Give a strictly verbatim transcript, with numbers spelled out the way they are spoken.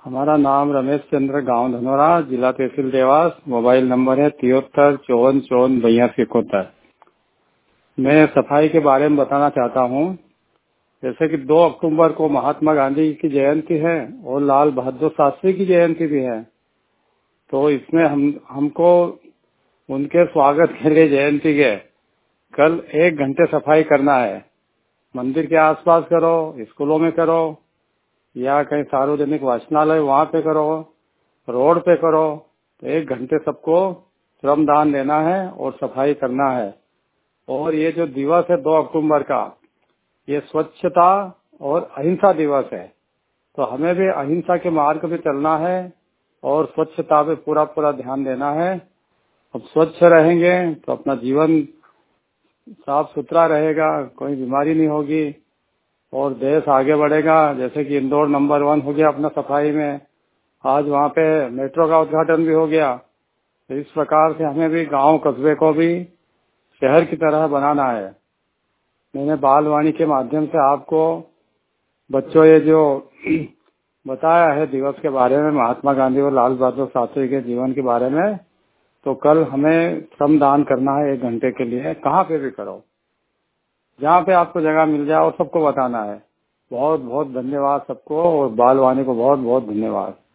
हमारा नाम रमेश चंद्र, गांव धनोरा, जिला तहसील देवास। मोबाइल नंबर है तिहत्तर चौवन चौवन बयासी इकहत्तर। मैं सफाई के बारे में बताना चाहता हूँ। जैसे कि दो अक्टूबर को महात्मा गांधी की जयंती है और लाल बहादुर शास्त्री की जयंती भी है, तो इसमें हम हमको उनके स्वागत के लिए जयंती के कल एक घंटे सफाई करना है। मंदिर के आसपास करो, स्कूलों में करो, या कहीं सार्वजनिक वाचनालय वहाँ पे करो, रोड पे करो। तो एक घंटे सबको श्रमदान देना है और सफाई करना है। और ये जो दिवस है दो अक्टूबर का, ये स्वच्छता और अहिंसा दिवस है, तो हमें भी अहिंसा के मार्ग पे चलना है और स्वच्छता पे पूरा पूरा ध्यान देना है। अब स्वच्छ रहेंगे तो अपना जीवन साफ सुथरा रहेगा, कोई बीमारी नहीं होगी और देश आगे बढ़ेगा। जैसे कि इंदौर नंबर वन हो गया अपना सफाई में, आज वहाँ पे मेट्रो का उद्घाटन भी हो गया। तो इस प्रकार से हमें भी गांव कस्बे को भी शहर की तरह बनाना है। मैंने बालवाणी के माध्यम से आपको बच्चों ये जो बताया है दिवस के बारे में, महात्मा गांधी और लाल बहादुर शास्त्री के जीवन के बारे में, तो कल हमें श्रमदान करना है एक घंटे के लिए। कहाँ पे भी करो, जहाँ पे आपको जगह मिल जाए, और सबको बताना है। बहुत बहुत धन्यवाद सबको, और बालवाणी को बहुत बहुत धन्यवाद।